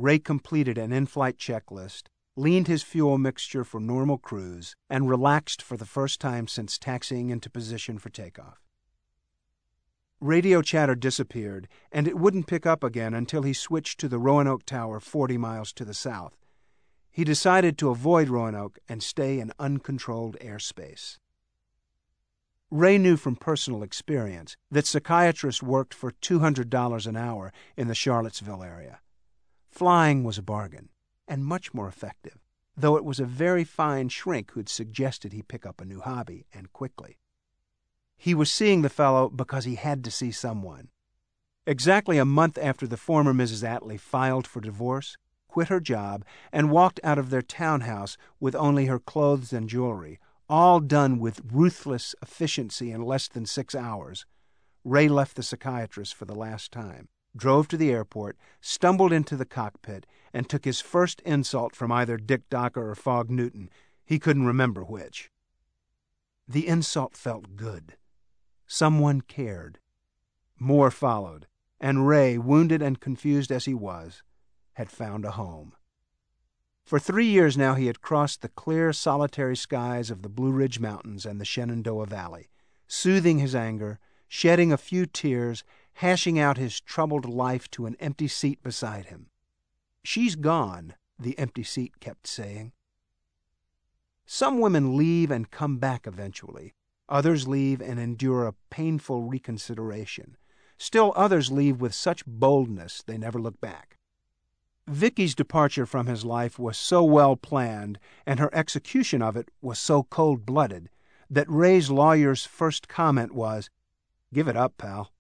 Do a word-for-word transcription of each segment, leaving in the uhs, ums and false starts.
Ray completed an in-flight checklist, leaned his fuel mixture for normal cruise, and relaxed for the first time since taxiing into position for takeoff. Radio chatter disappeared, and it wouldn't pick up again until he switched to the Roanoke Tower forty miles to the south. He decided to avoid Roanoke and stay in uncontrolled airspace. Ray knew from personal experience that psychiatrists worked for two hundred dollars an hour in the Charlottesville area. Flying was a bargain, and much more effective, though it was a very fine shrink who'd suggested he pick up a new hobby, and quickly. He was seeing the fellow because he had to see someone. Exactly a month after the former Missus Atlee filed for divorce, quit her job, and walked out of their townhouse with only her clothes and jewelry, all done with ruthless efficiency in less than six hours, Ray left the psychiatrist for the last time, drove to the airport, stumbled into the cockpit, and took his first insult from either Dick Docker or Fogg Newton. He couldn't remember which. The insult felt good. Someone cared. More followed, and Ray, wounded and confused as he was, had found a home. For three years now he had crossed the clear, solitary skies of the Blue Ridge Mountains and the Shenandoah Valley, soothing his anger, shedding a few tears, hashing out his troubled life to an empty seat beside him. "She's gone," the empty seat kept saying. Some women leave and come back eventually. Others leave and endure a painful reconsideration. Still others leave with such boldness they never look back. Vicky's departure from his life was so well planned, and her execution of it was so cold-blooded, that Ray's lawyer's first comment was, "Give it up, pal."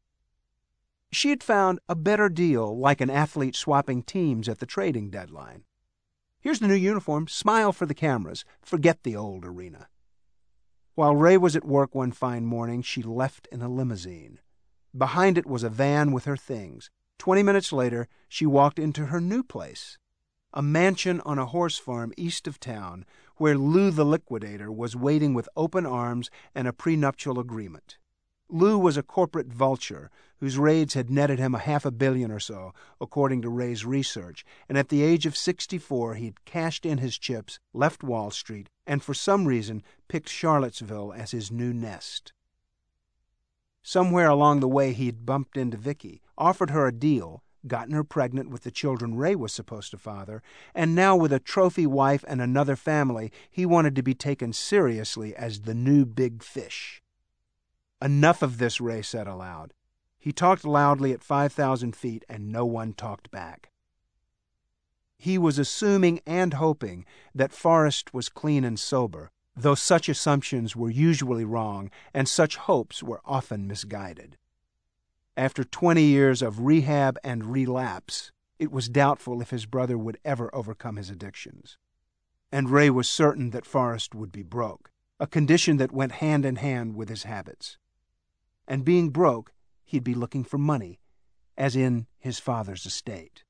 She had found a better deal, like an athlete swapping teams at the trading deadline. "Here's the new uniform. Smile for the cameras. Forget the old arena." While Ray was at work one fine morning, she left in a limousine. Behind it was a van with her things. Twenty minutes later, she walked into her new place, a mansion on a horse farm east of town, where Lou the Liquidator was waiting with open arms and a prenuptial agreement. Lou was a corporate vulture whose raids had netted him a half a billion or so, according to Ray's research, and at the age of sixty-four he'd cashed in his chips, left Wall Street, and for some reason picked Charlottesville as his new nest. Somewhere along the way he'd bumped into Vicky, offered her a deal, gotten her pregnant with the children Ray was supposed to father, and now with a trophy wife and another family, he wanted to be taken seriously as the new big fish. Enough of this, Ray said aloud. He talked loudly at five thousand feet, and no one talked back. He was assuming and hoping that Forrest was clean and sober, though such assumptions were usually wrong, and such hopes were often misguided. After twenty years of rehab and relapse, it was doubtful if his brother would ever overcome his addictions. And Ray was certain that Forrest would be broke, a condition that went hand in hand with his habits. And being broke, he'd be looking for money, as in his father's estate.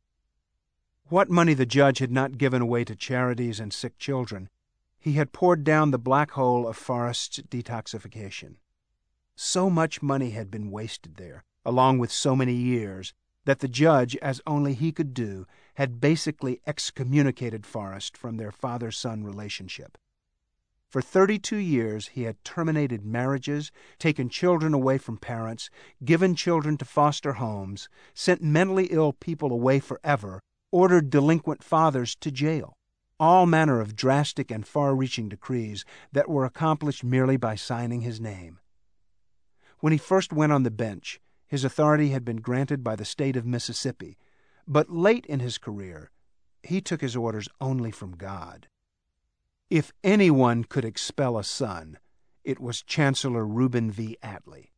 What money the judge had not given away to charities and sick children, he had poured down the black hole of Forrest's detoxification. So much money had been wasted there, along with so many years, that the judge, as only he could do, had basically excommunicated Forrest from their father-son relationship. For thirty-two years he had terminated marriages, taken children away from parents, given children to foster homes, sent mentally ill people away forever, ordered delinquent fathers to jail. All manner of drastic and far-reaching decrees that were accomplished merely by signing his name. When he first went on the bench, his authority had been granted by the state of Mississippi, but late in his career, he took his orders only from God. If anyone could expel a son, it was Chancellor Reuben V. Atlee.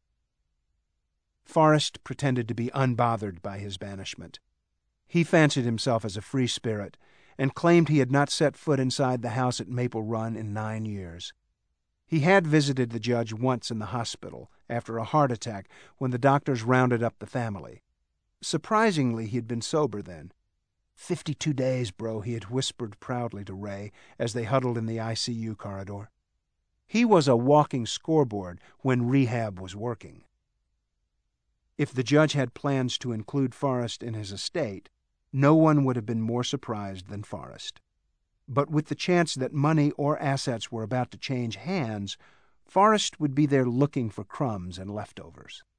Forrest pretended to be unbothered by his banishment. He fancied himself as a free spirit and claimed he had not set foot inside the house at Maple Run in nine years. He had visited the judge once in the hospital after a heart attack when the doctors rounded up the family. Surprisingly, he had been sober then. Fifty-two days, bro, he had whispered proudly to Ray as they huddled in the I C U corridor. He was a walking scoreboard when rehab was working. If the judge had plans to include Forrest in his estate, No one would have been more surprised than Forrest. But with the chance that money or assets were about to change hands, Forrest would be there looking for crumbs and leftovers.